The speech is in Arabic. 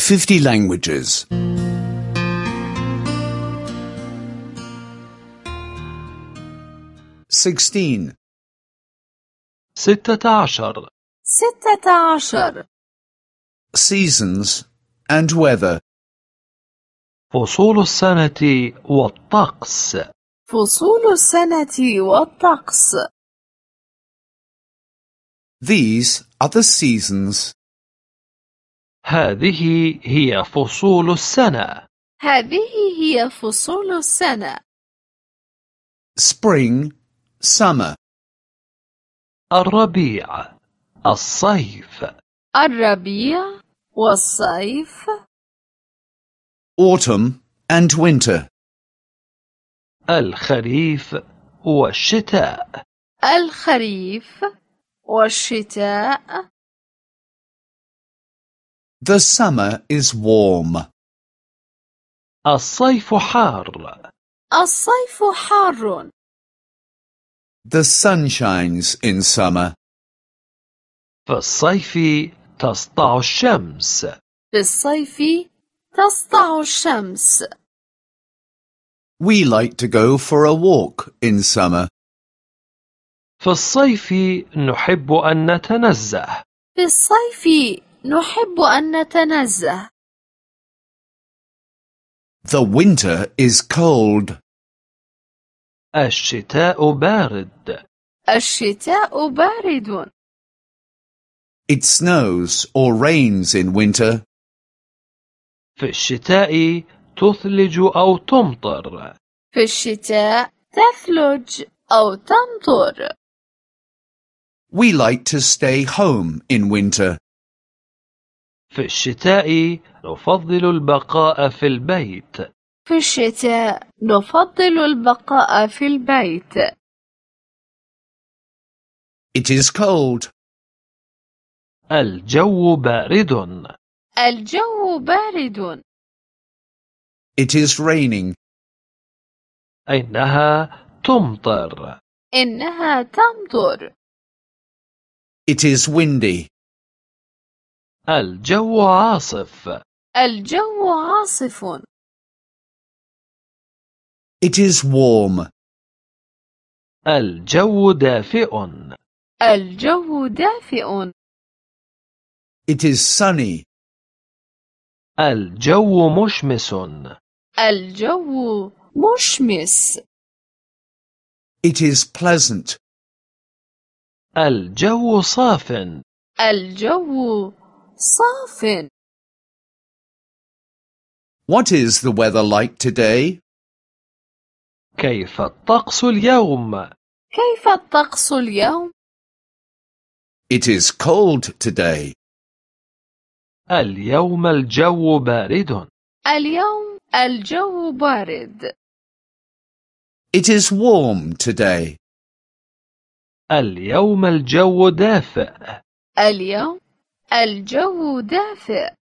50 languages. 16. 16 Seasons and weather. فصول السنة والطقس. فصول السنة والطقس. These are the seasons. هذه هي فصول السنة. هذه هي فصول السنة. Spring, summer. الربيع، الصيف. الربيع والصيف. Autumn and winter. الخريف والشتاء. الخريف والشتاء. The summer is warm. الصيف حار. الصيف حار. The sun shines in summer. في الصيف تسطع الشمس. في الصيف تسطع الشمس. We like to go for a walk in summer. في الصيف نحب أن نتنزه. في الصيف نحب أن نتنزه. The winter is cold. الشتاء بارد. الشتاء بارد. It snows or rains in winter. في الشتاء تثلج أو تمطر. في الشتاء تثلج أو تمطر. We like to stay home in winter. في الشتاء نفضل البقاء في البيت. في الشتاء نفضل البقاء في البيت. It is cold. الجو بارد. الجو بارد. It is raining. إنها تمطر. إنها تمطر. It is windy. الجو عاصف. الجو عاصف. It is warm. الجو دافئ. الجو دافئ. It is sunny. الجو مشمس. الجو مشمس. It is pleasant. الجو صاف. الجو صاف. What is the weather like today? كيف الطقس اليوم؟ كيف الطقس اليوم؟ It is cold today. اليوم الجو بارد. اليوم الجو بارد. It is warm today. اليوم الجو دافئ. اليوم الجو دافئ.